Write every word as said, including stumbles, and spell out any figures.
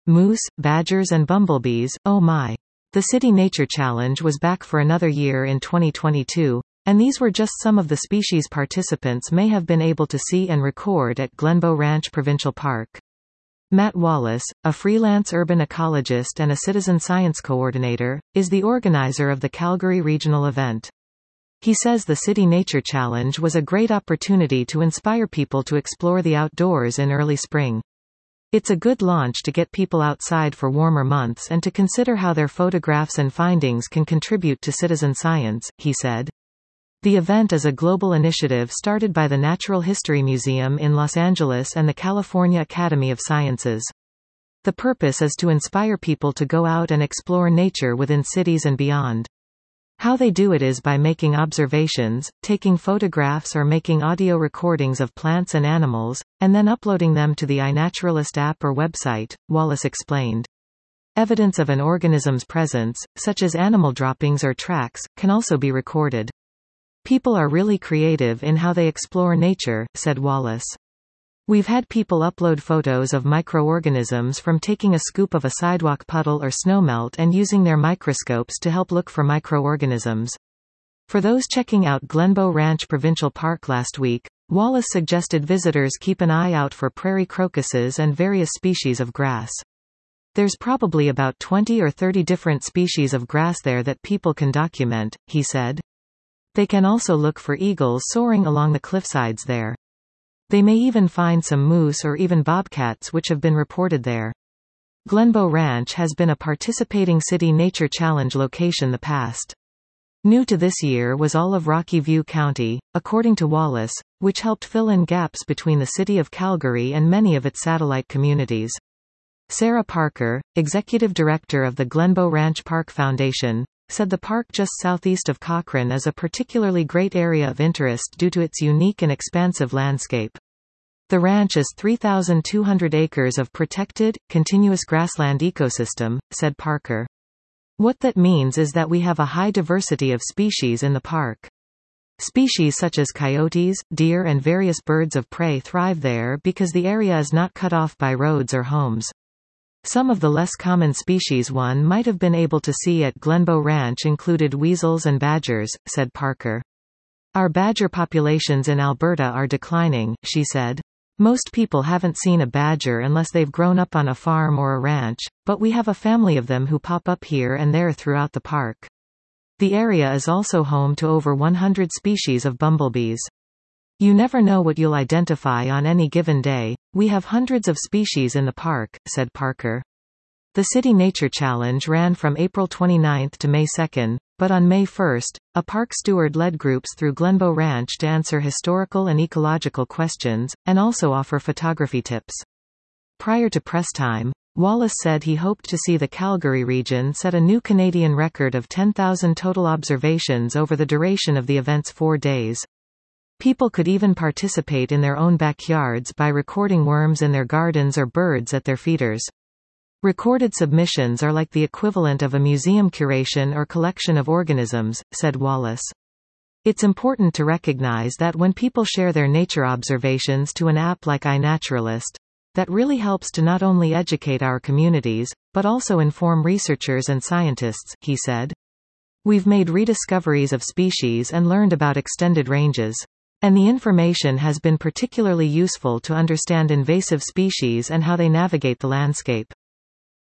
moose, badgers and bumblebees. Oh my. The City Nature Challenge was back for another year in twenty twenty-two, and these were just some of the species participants may have been able to see and record at Glenbow Ranch Provincial Park. Matt Wallace, a freelance urban ecologist and a citizen science coordinator, is the organizer of the Calgary regional event. He says the City Nature Challenge was a great opportunity to inspire people to explore the outdoors in early spring. It's a good launch to get people outside for warmer months and to consider how their photographs and findings can contribute to citizen science, he said. The event is a global initiative started by the Natural History Museum in Los Angeles and the California Academy of Sciences. The purpose is to inspire people to go out and explore nature within cities and beyond. How they do it is by making observations, taking photographs or making audio recordings of plants and animals, and then uploading them to the iNaturalist app or website, Wallace explained. Evidence of an organism's presence, such as animal droppings or tracks, can also be recorded. People are really creative in how they explore nature, said Wallace. We've had people upload photos of microorganisms from taking a scoop of a sidewalk puddle or snowmelt and using their microscopes to help look for microorganisms. For those checking out Glenbow Ranch Provincial Park last week, Wallace suggested visitors keep an eye out for prairie crocuses and various species of grass. There's probably about twenty or thirty different species of grass there that people can document, he said. They can also look for eagles soaring along the cliffsides there. They may even find some moose or even bobcats which have been reported there. Glenbow Ranch has been a participating City Nature Challenge location the past. New to this year was all of Rocky View County, according to Wallace, which helped fill in gaps between the city of Calgary and many of its satellite communities. Sarah Parker, executive director of the Glenbow Ranch Park Foundation, said the park just southeast of Cochrane is a particularly great area of interest due to its unique and expansive landscape. The ranch is three thousand two hundred acres of protected, continuous grassland ecosystem, said Parker. What that means is that we have a high diversity of species in the park. Species such as coyotes, deer and various birds of prey thrive there because the area is not cut off by roads or homes. Some of the less common species one might have been able to see at Glenbow Ranch included weasels and badgers, said Parker. Our badger populations in Alberta are declining, she said. Most people haven't seen a badger unless they've grown up on a farm or a ranch, but we have a family of them who pop up here and there throughout the park. The area is also home to over one hundred species of bumblebees. You never know what you'll identify on any given day. We have hundreds of species in the park, said Parker. The City Nature Challenge ran from April twenty-ninth to May second, but on May first, a park steward led groups through Glenbow Ranch to answer historical and ecological questions, and also offer photography tips. Prior to press time, Wallace said he hoped to see the Calgary region set a new Canadian record of ten thousand total observations over the duration of the event's four days. People could even participate in their own backyards by recording worms in their gardens or birds at their feeders. Recorded submissions are like the equivalent of a museum curation or collection of organisms, said Wallace. It's important to recognize that when people share their nature observations to an app like iNaturalist, that really helps to not only educate our communities, but also inform researchers and scientists, he said. We've made rediscoveries of species and learned about extended ranges. And the information has been particularly useful to understand invasive species and how they navigate the landscape.